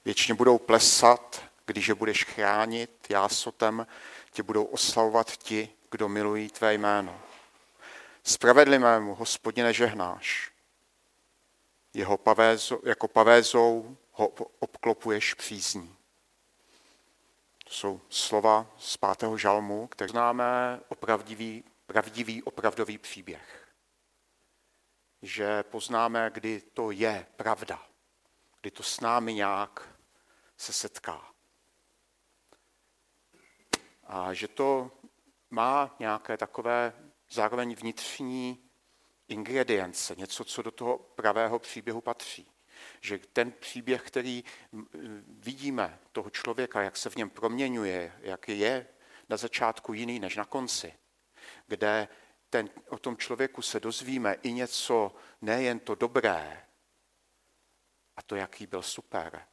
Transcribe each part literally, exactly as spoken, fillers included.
Věčně budou plesat, když je budeš chránit, jásotem tě budou oslavovat ti, kdo milují tvé jméno. Spravedlivému Hospodine žehnáš. Jeho pavézo, jako pavézou ho obklopuješ přízní. To jsou slova z pátého žalmu, které známe opravdivý, pravdivý, opravdový příběh. Že poznáme, kdy to je pravda, kdy to s námi nějak se setká. A že to má nějaké takové zároveň vnitřní ingredience, něco, co do toho pravého příběhu patří. Že ten příběh, který vidíme toho člověka, jak se v něm proměňuje, jak je na začátku jiný než na konci, kde ten, o tom člověku se dozvíme i něco, nejen to dobré, a to, jaký byl super,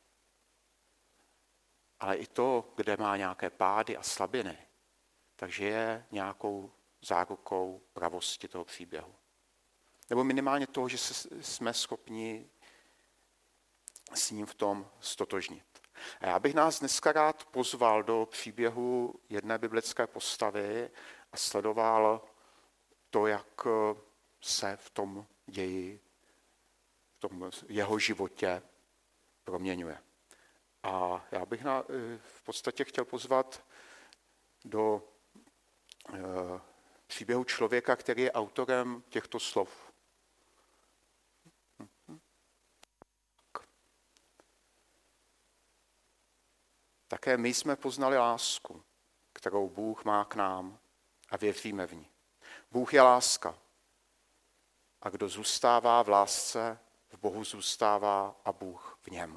ale i to, kde má nějaké pády a slabiny, takže je nějakou zárukou pravosti toho příběhu. Nebo minimálně toho, že jsme schopni s ním v tom stotožnit. A já bych nás dneska rád pozval do příběhu jedné biblické postavy a sledoval to, jak se v tom ději, v tom jeho životě proměňuje. A já bych na, v podstatě chtěl pozvat do e, příběhu člověka, který je autorem těchto slov. Také my jsme poznali lásku, kterou Bůh má k nám a věříme v ní. Bůh je láska. A kdo zůstává v lásce, v Bohu zůstává a Bůh v něm.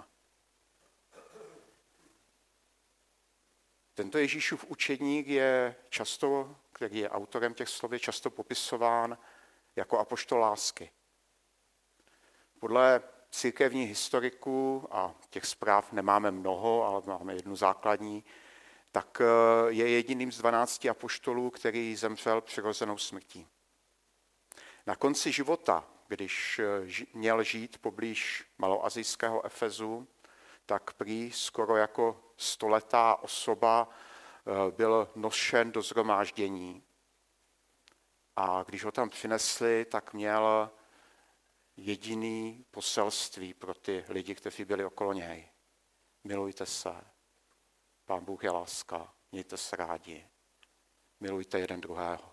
Tento Ježíšův učedník je často, který je autorem těch slov, je často popisován jako apoštol lásky. Podle církevních historiků, a těch zpráv nemáme mnoho, ale máme jednu základní, tak je jediným z dvanácti apoštolů, který zemřel přirozenou smrtí. Na konci života, když měl žít poblíž maloasijského Efezu, tak prý skoro jako stoletá osoba byl nošen do shromáždění. A když ho tam přinesli, tak měl jediný poselství pro ty lidi, kteří byli okolo něj. Milujte se. Pán Bůh je láska. Mějte se rádi. Milujte jeden druhého.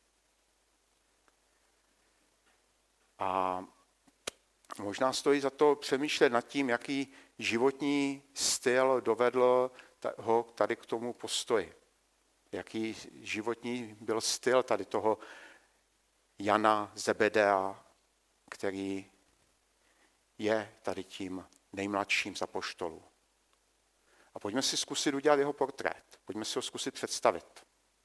A možná stojí za to přemýšlet nad tím, jaký životní styl dovedl ho tady k tomu postoji. Jaký životní byl styl tady toho Jana Zebedea, který je tady tím nejmladším z apoštolů. A pojďme si zkusit udělat jeho portrét. Pojďme si ho zkusit představit.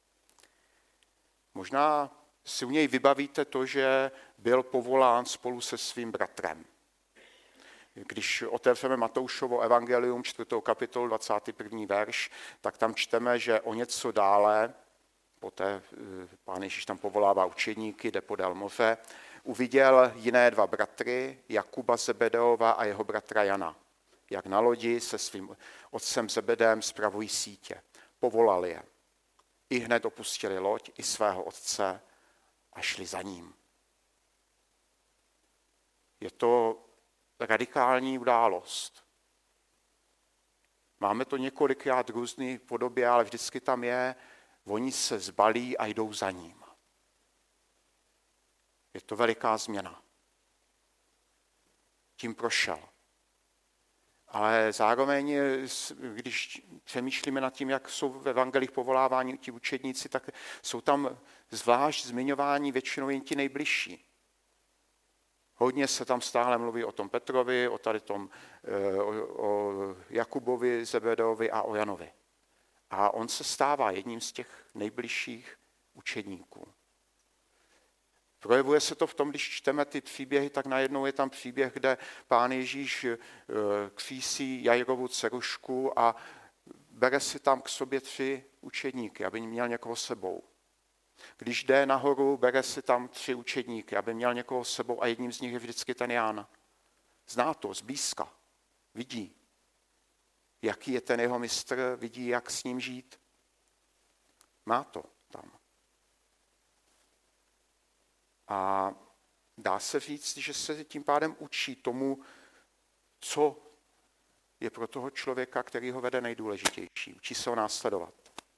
Možná si u něj vybavíte to, že byl povolán spolu se svým bratrem. Když otevřeme Matoušovo evangelium, čtvrtou kapitolu, dvacátý první verš, tak tam čteme, že o něco dále, poté Pán Ježíš tam povolává učedníky, jde podél moře, uviděl jiné dva bratry, Jakuba Zebedeova a jeho bratra Jana, jak na lodi se svým otcem Zebedem spravují sítě. Povolal je. I hned opustili loď, i svého otce a šli za ním. Je to radikální událost. Máme to několikrát v různé podobě, ale vždycky tam je, oni se zbalí a jdou za ním. Je to veliká změna. Tím prošel. Ale zároveň, když přemýšlíme nad tím, jak jsou v evangelích povolávání ti učedníci, tak jsou tam zvlášť zmiňováni většinou jen ti nejbližší. Hodně se tam stále mluví o tom Petrovi, o tady tom o, o Jakubovi, Zebedovi a o Janovi. A on se stává jedním z těch nejbližších učedníků. Projevuje se to v tom, když čteme ty příběhy, tak najednou je tam příběh, kde Pán Ježíš křísí Jairovu dcerušku a bere si tam k sobě tři učedníky, aby měl někoho sebou. Když jde nahoru, bere si tam tři učedníky, aby měl někoho sebou a jedním z nich je vždycky ten Jan. Zná to, zblízka, vidí. jaký je ten jeho mistr, vidí, jak s ním žít. Má to tam. A dá se říct, že se tím pádem učí tomu, co je pro toho člověka, který ho vede, nejdůležitější. Učí se ho následovat.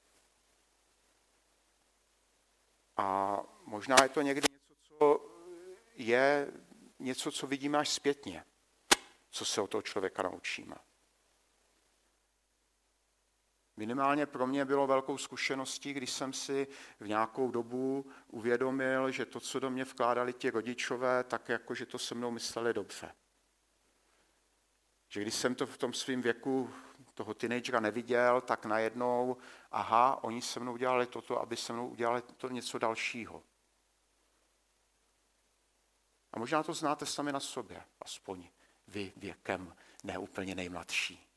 A možná je to někdy něco, co je něco, co vidíme až zpětně, co se od toho člověka naučíme. Minimálně pro mě bylo velkou zkušeností, když jsem si v nějakou dobu uvědomil, že to, co do mě vkládali ti rodičové, tak jako, že to se mnou mysleli dobře. Že když jsem to v tom svém věku toho teenagera neviděl, tak najednou, aha, oni se mnou udělali toto, aby se mnou udělali to něco dalšího. A možná to znáte sami na sobě, aspoň vy věkem ne úplně nejmladší.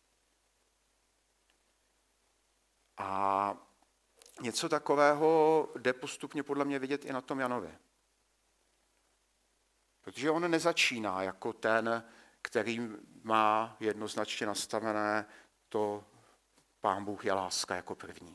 A něco takového jde postupně podle mě vidět i na tom Janovi. Protože on nezačíná jako ten, který má jednoznačně nastavené to Pán Bůh je láska jako první.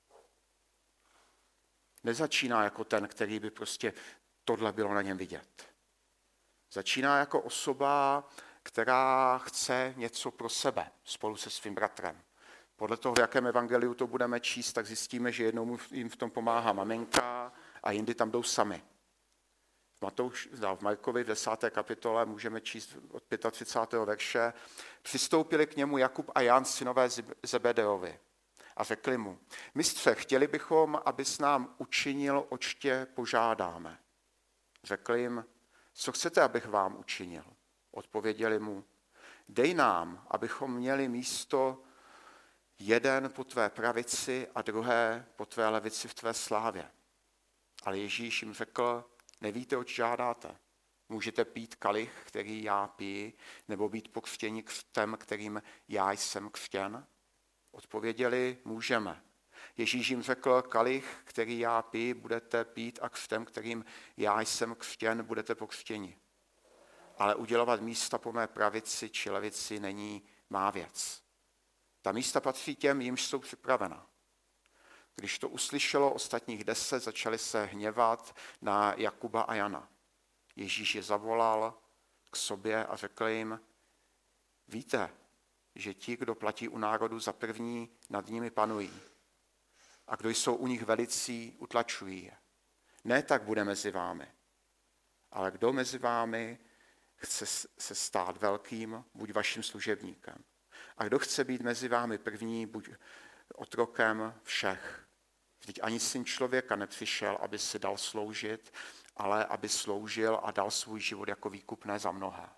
Nezačíná jako ten, který by prostě tohle bylo na něm vidět. Začíná jako osoba, která chce něco pro sebe spolu se svým bratrem. Podle toho, v jakém evangeliu to budeme číst, tak zjistíme, že jednou jim v tom pomáhá maminka a jindy tam jdou sami. V, Matouš, v Markovi v desáté kapitole můžeme číst od třicátého pátého verše. Přistoupili k němu Jakub a Jan, synové Zebedeovi, a řekli mu, mistře, chtěli bychom, abys nám učinil, oč tě požádáme. Řekl jim, co chcete, abych vám učinil? Odpověděli mu, dej nám, abychom měli místo jeden po tvé pravici a druhé po tvé levici v tvé slávě. Ale Ježíš jim řekl, nevíte, oč žádáte. Můžete pít kalich, který já piji, nebo být pokřtěni křtem, kterým já jsem křtěn? Odpověděli, můžeme. Ježíš jim řekl, kalich, který já piji, budete pít a křtem, kterým já jsem křtěn, budete pokřtěni. Ale udělovat místa po mé pravici či levici není má věc. Ta místa patří těm, jimž jsou připravena. Když to uslyšelo ostatních deset, začali se hněvat na Jakuba a Jana. Ježíš je zavolal k sobě a řekl jim, víte, že ti, kdo platí u národu za první, nad nimi panují. A kdo jsou u nich velicí, utlačují je. Ne tak bude mezi vámi. Ale kdo mezi vámi chce se stát velkým, buď vaším služebníkem. A kdo chce být mezi vámi první, buď otrokem všech. Vždyť ani syn člověka nepřišel, aby si dal sloužit, ale aby sloužil a dal svůj život jako výkupné za mnohé.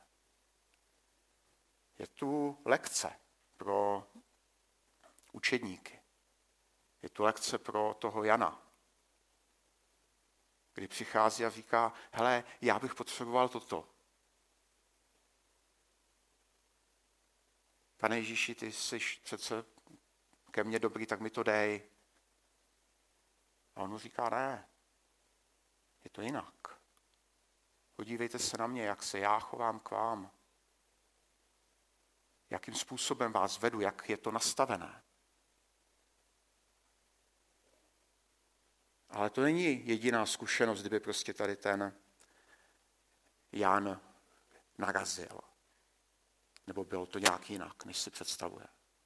Je tu lekce pro učedníky. Je tu lekce pro toho Jana, kdy přichází a říká, hele, já bych potřeboval toto. Pane Ježíši, ty jsi přece ke mně dobrý, tak mi to dej. A on mu říká, ne, je to jinak. Podívejte se na mě, jak se já chovám k vám. Jakým způsobem vás vedu, jak je to nastavené. Ale to není jediná zkušenost, kdyby prostě tady ten Jan narazil. Nebo bylo to nějak jinak, než si představuje.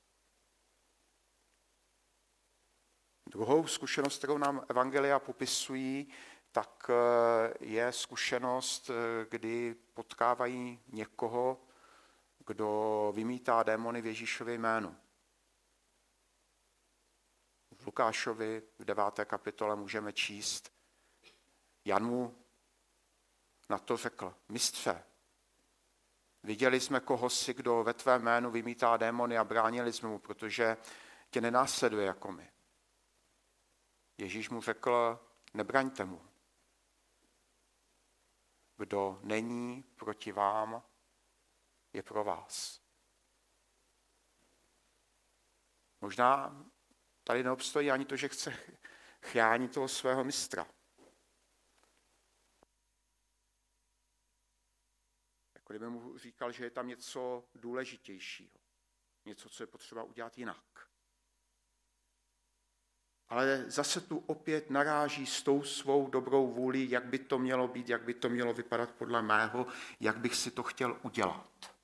Druhou zkušenost, kterou nám evangelia popisují, tak je zkušenost, kdy potkávají někoho, kdo vymítá démony v Ježíšově jménu. V Lukášovi v deváté kapitole můžeme číst, Jan mu na to řekl, mistře, viděli jsme kohosi, kdo ve tvé jménu vymítá démony a bránili jsme mu, protože tě nenásleduje jako my. Ježíš mu řekl, nebraňte mu. Kdo není proti vám, je pro vás. Možná tady neobstojí ani to, že chce chránit toho svého mistra. Jako kdyby mu říkal, že je tam něco důležitějšího. něco, co je potřeba udělat jinak. Ale zase tu opět naráží s tou svou dobrou vůlí, jak by to mělo být, jak by to mělo vypadat podle mého, jak bych si to chtěl udělat.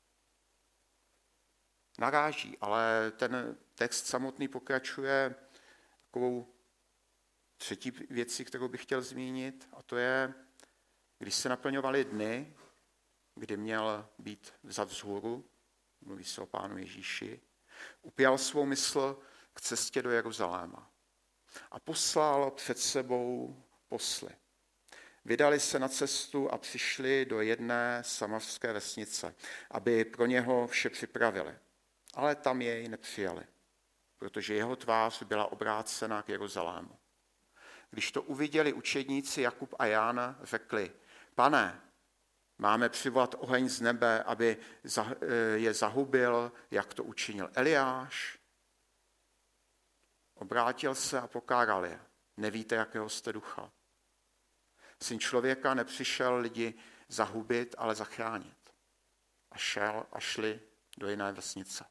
Naráží, ale ten text samotný pokračuje takovou třetí věcí, kterou bych chtěl zmínit, a to je, když se naplňovaly dny, kdy měl být vzat vzhůru, mluví se o Pánu Ježíši, upjal svou mysl k cestě do Jeruzaléma a poslal před sebou posly. Vydali se na cestu a přišli do jedné samarské vesnice, aby pro něho vše připravili. Ale tam jej nepřijali, protože jeho tvář byla obrácena k Jeruzalému. Když to uviděli učedníci Jakub a Jan, řekli: Pane, máme přivolat oheň z nebe, aby je zahubil, jak to učinil Eliáš? Obrátil se a pokáral je. Nevíte, jakého jste ducha. Syn člověka nepřišel lidi zahubit, ale zachránit. A šel a šli do jiné vesnice.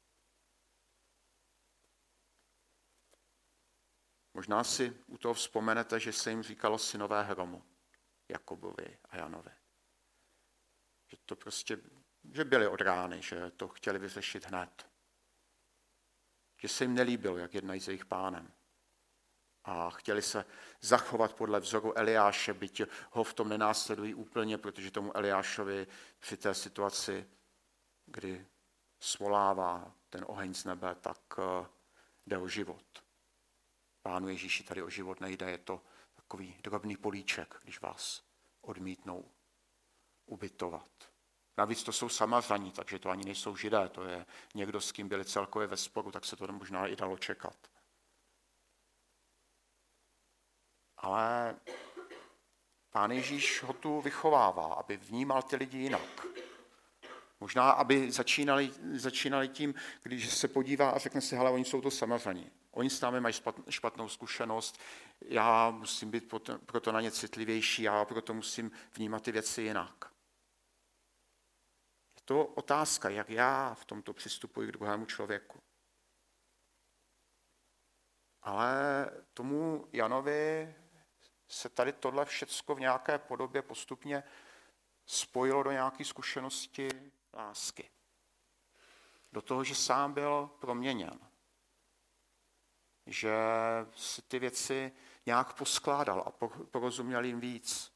Možná si u toho vzpomenete, že se jim říkalo synové hromu, Jakobovi a Janovi. Že to prostě, že byli od rány, že to chtěli vyřešit hned. Že se jim nelíbilo, jak jednají s jejich pánem. A chtěli se zachovat podle vzoru Eliáše, byť ho v tom nenásledují úplně, protože tomu Eliášovi při té situaci, kdy svolává ten oheň z nebe, tak jde o život. Pánu Ježíši tady o život nejde, je to takový drobný políček, když vás odmítnou ubytovat. Navíc to jsou Samařani, takže to ani nejsou Židé, to je někdo, s kým byli celkově ve sporu, tak se to možná i dalo čekat. Ale Pán Ježíš ho tu vychovává, aby vnímal ty lidi jinak. Možná, aby začínali, začínali tím, když se podívá a řekne si, hele, oni jsou to Samařani. Oni s námi mají špatnou zkušenost, já musím být proto na ně citlivější, já proto musím vnímat ty věci jinak. Je to otázka, jak já v tomto přistupuji k druhému člověku. Ale tomu Janovi se tady tohle všecko v nějaké podobě postupně spojilo do nějaké zkušenosti lásky. Do toho, že sám byl proměněn. Že si ty věci nějak poskládal a porozuměl jim víc.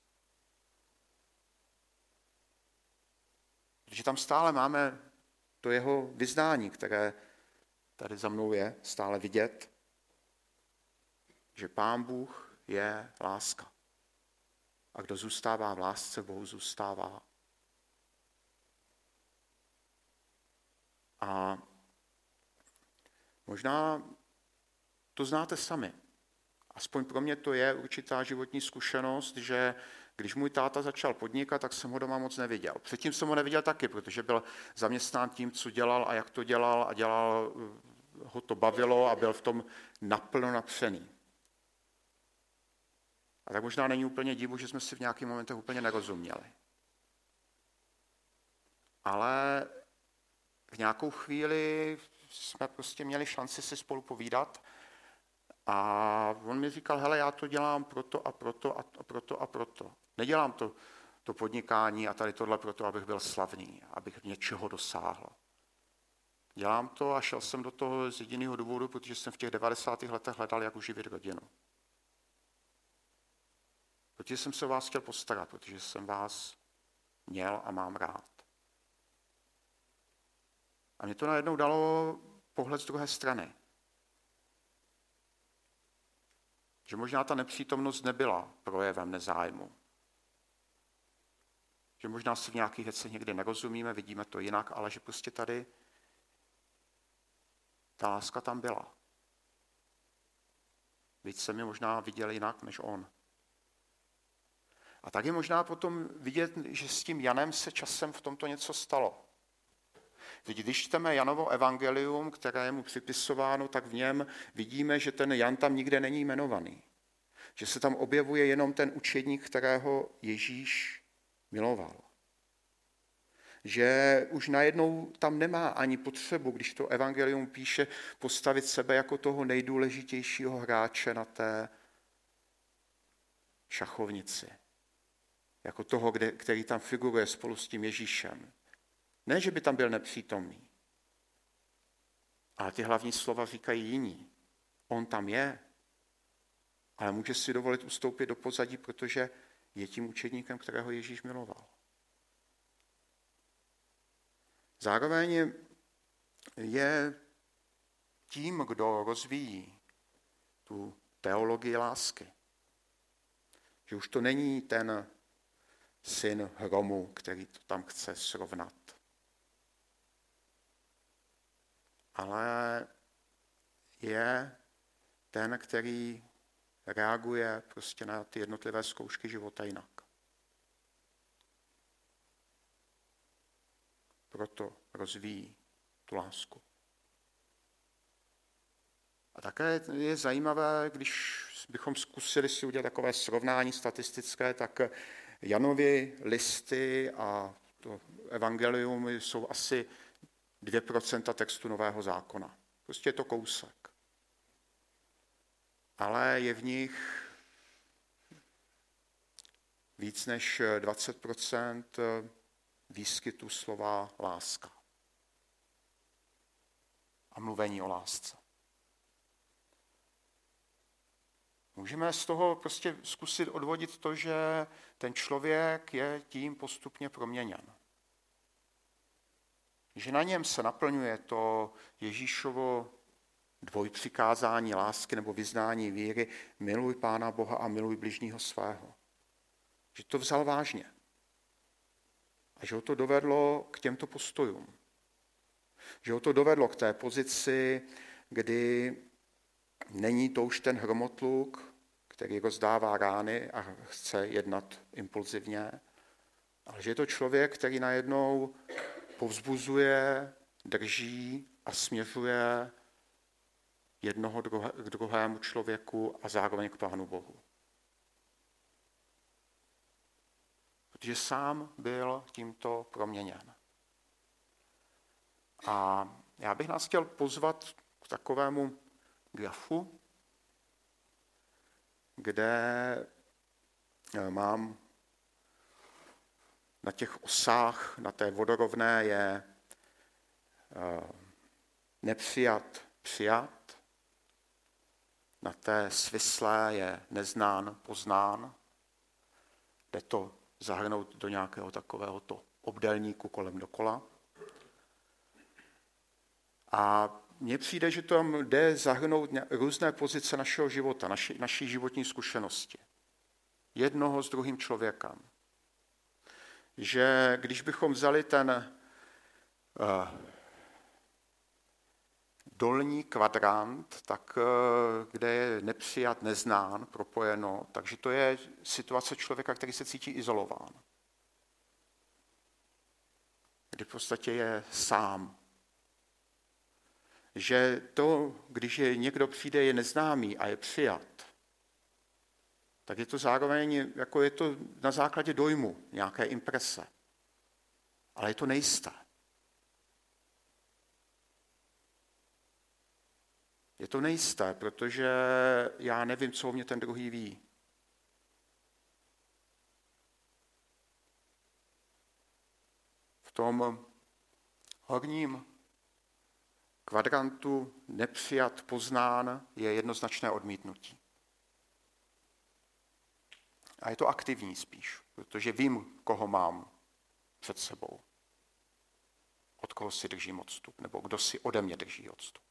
Protože tam stále máme to jeho vyznání, které tady za mnou je stále vidět, že Pán Bůh je láska. A kdo zůstává v lásce, Bohu zůstává. A možná to znáte sami. Aspoň pro mě to je určitá životní zkušenost, že když můj táta začal podnikat, tak jsem ho doma moc neviděl. Předtím jsem ho neviděl taky, protože byl zaměstnán tím, co dělal a jak to dělal a dělal, ho to bavilo a byl v tom naplno napřený. A tak možná není úplně divu, že jsme si v nějakých momentech úplně nerozuměli. Ale v nějakou chvíli jsme prostě měli šanci si spolu povídat a on mi říkal, hele, já to dělám proto a proto a proto a proto. Nedělám to, to podnikání a tady tohle proto, abych byl slavný, abych něčeho dosáhl. Dělám to a šel jsem do toho z jediného důvodu, protože jsem v těch devadesátých letech hledal, jak uživit rodinu. Protože jsem se o vás chtěl postarat, protože jsem vás měl a mám rád. A mě to najednou dalo pohled z druhé strany. Že možná ta nepřítomnost nebyla projevem nezájmu. Že možná si v nějakých věcech někdy nerozumíme, vidíme to jinak, ale že prostě tady ta láska tam byla. Víc jsem je možná viděl jinak než on. A tak je možná potom vidět, že s tím Janem se časem v tomto něco stalo. Teď když čteme Janovo evangelium, které je mu připisováno, tak v něm vidíme, že ten Jan tam nikde není jmenovaný. Že se tam objevuje jenom ten učedník, kterého Ježíš miloval. že už najednou tam nemá ani potřebu, když to evangelium píše, postavit sebe jako toho nejdůležitějšího hráče na té šachovnici. Jako toho, kde, který tam figuruje spolu s tím Ježíšem. Ne, že by tam byl nepřítomný. Ale ty hlavní slova říkají jiní. On tam je, ale může si dovolit ustoupit do pozadí, protože je tím učedníkem, kterého Ježíš miloval. Zároveň je tím, kdo rozvíjí tu teologii lásky. Že už to není ten syn hromu, který to tam chce srovnat. Ale je ten, který reaguje prostě na ty jednotlivé zkoušky života jinak. Proto rozvíjí tu lásku. A také je zajímavé, když bychom zkusili si udělat takové srovnání statistické, tak Janovy listy a to evangelium jsou asi dvě procenta textu Nového zákona. Prostě je to kousek. Ale je v nich víc než dvacet procent výskytu slova láska. A mluvení o lásce. Můžeme z toho prostě zkusit odvodit to, že ten člověk je tím postupně proměněn. Že na něm se naplňuje to Ježíšovo dvojpřikázání lásky nebo vyznání víry, miluj Pána Boha a miluj bližního svého. Že to vzal vážně. A že ho to dovedlo k těmto postojům. Že ho to dovedlo k té pozici, kdy není to už ten hromotluk, který rozdává rány a chce jednat impulzivně, ale že je to člověk, který najednou povzbuzuje, drží a směřuje jednoho druhé, k druhému člověku a zároveň k Pánu Bohu. Protože sám byl tímto proměněn. A já bych nás chtěl pozvat k takovému grafu, kde mám na těch osách, na té vodorovné je nepřijat, přijat, na té svislé je neznán, poznán, jde to zahrnout do nějakého takového to obdélníku kolem dokola. A mně přijde, že tam jde zahrnout různé pozice našeho života, naši, naší životní zkušenosti. Jednoho s druhým člověkem. Že když bychom vzali ten uh, dolní kvadrant, tak uh, kde je nepřijat, neznán, propojeno, takže to je situace člověka, který se cítí izolován. Kdy v podstatě je sám. Že to, když je někdo přijde, je neznámý a je přijat, tak je to zároveň, jako je to na základě dojmu, nějaké imprese. Ale je to nejisté. Je to nejisté, protože já nevím, co o mě ten druhý ví. V tom horním kvadrantu nepřijat, poznán je jednoznačné odmítnutí. A je to aktivní spíš, protože vím, koho mám před sebou. Od koho si držím odstup, nebo kdo si ode mě drží odstup.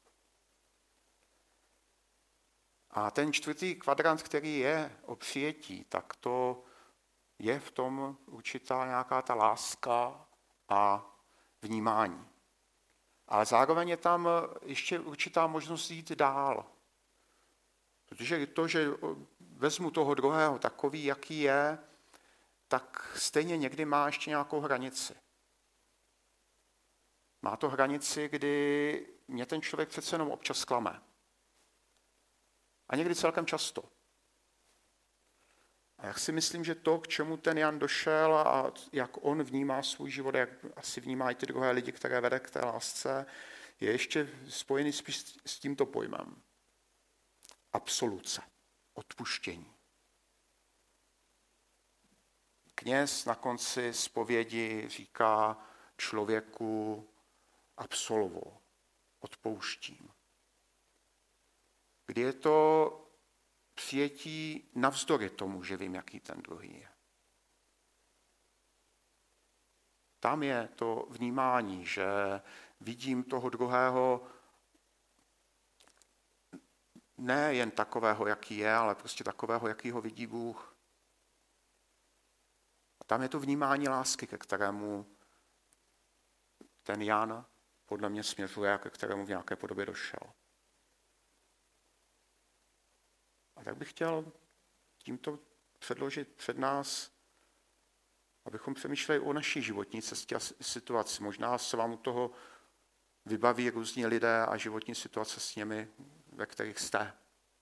A ten čtvrtý kvadrant, který je o přijetí, tak to je v tom určitá nějaká ta láska a vnímání. Ale zároveň je tam ještě určitá možnost jít dál. Protože to, že vezmu toho druhého takový, jaký je, tak stejně někdy má ještě nějakou hranici. Má to hranici, kdy mě ten člověk přece jenom občas zklame. A někdy celkem často. A já si myslím, že to, k čemu ten Jan došel a jak on vnímá svůj život, jak asi vnímá i ty druhé lidi, které vede k té lásce, je ještě spojený spíš s tímto pojmem. Absoluce, odpuštění. Kněz na konci zpovědi říká člověku absolvo, odpouštím. Kdy je to přijetí navzdory tomu, že vím, jaký ten druhý je. Tam je to vnímání, že vidím toho druhého ne jen takového, jaký je, ale prostě takového, jaký ho vidí Bůh. A tam je to vnímání lásky, ke kterému ten Jan podle mě směřuje a ke kterému v nějaké podobě došel. A tak bych chtěl tímto předložit před nás, abychom přemýšleli o naší životní cestě a situaci. Možná se vám u toho vybaví různí lidé a životní situace s nimi, ve kterých jste.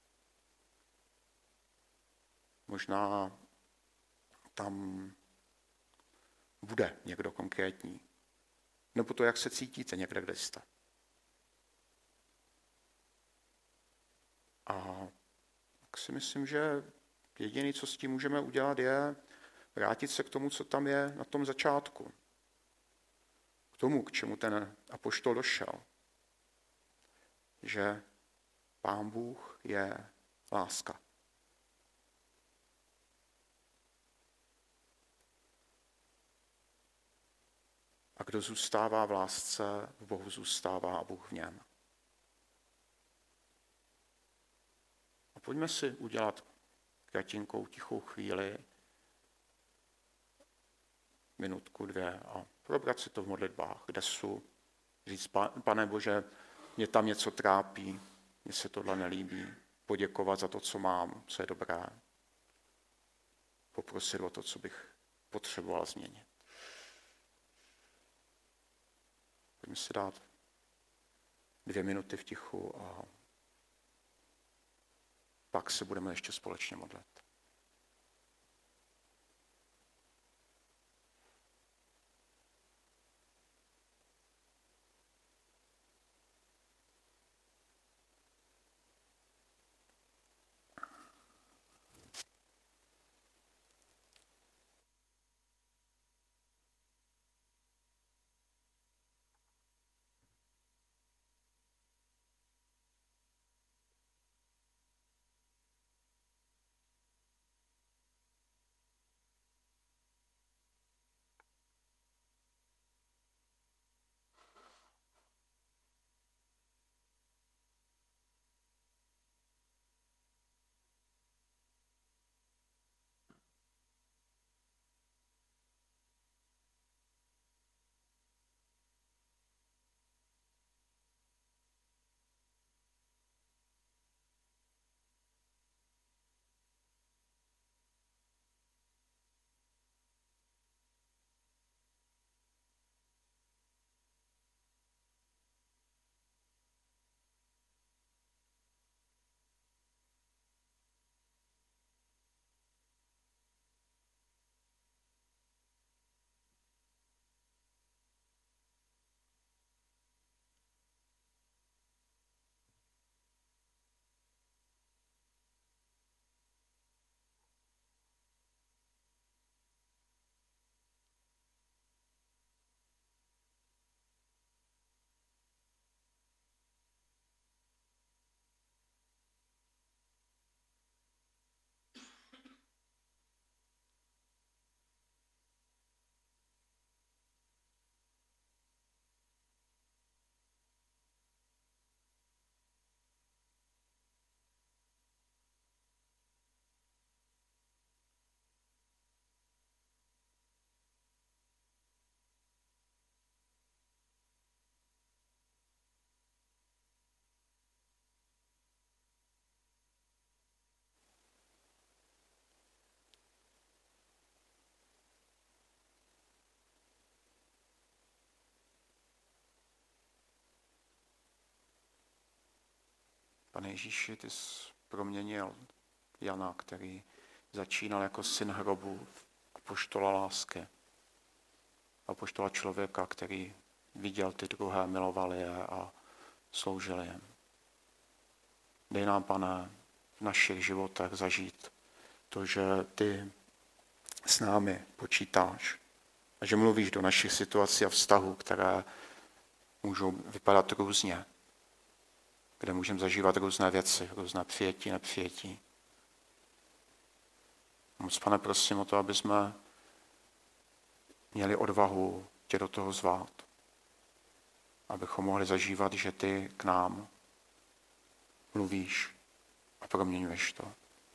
Možná tam bude někdo konkrétní. Nebo to, jak se cítíte někde, kde jste. A tak si myslím, že jediné, co s tím můžeme udělat, je vrátit se k tomu, co tam je na tom začátku. K tomu, k čemu ten apoštol došel. Že Pán Bůh je láska. A kdo zůstává v lásce, v Bohu zůstává a Bůh v něm. A pojďme si udělat kratinkou, tichou chvíli, minutku, dvě a probrat si to v modlitbách, kde jsou. Říct, Pane Bože, mě tam něco trápí, mně se tohle nelíbí. Poděkovat za to, co mám, co je dobré. Poprosit o to, co bych potřeboval změnit. Pojďme si dát dvě minuty v tichu a pak se budeme ještě společně modlit. Pane Ježíši, ty jsi proměnil Jana, který začínal jako syn hrobu, apoštola lásky, apoštola člověka, který viděl ty druhé, miloval je a sloužil jim. Dej nám, Pane, v našich životech zažít to, že ty s námi počítáš a že mluvíš do našich situací a vztahů, které můžou vypadat různě, kde můžeme zažívat různé věci, různé přijetí, nepřijetí. Moc, Pane, prosím o to, aby jsme měli odvahu tě do toho zvát, abychom mohli zažívat, že ty k nám mluvíš a proměňuješ to.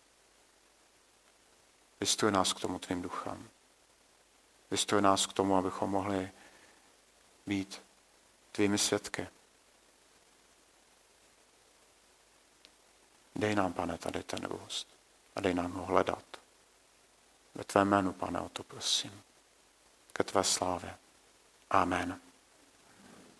Vystroj nás k tomu tvým duchem. Vystroj nás k tomu, abychom mohli být tvými svědky. Dej nám, Pane, tady ten růst a dej nám ho hledat. Ve tvém jménu, Pane, o to prosím. Ke tvé slávě. Amen.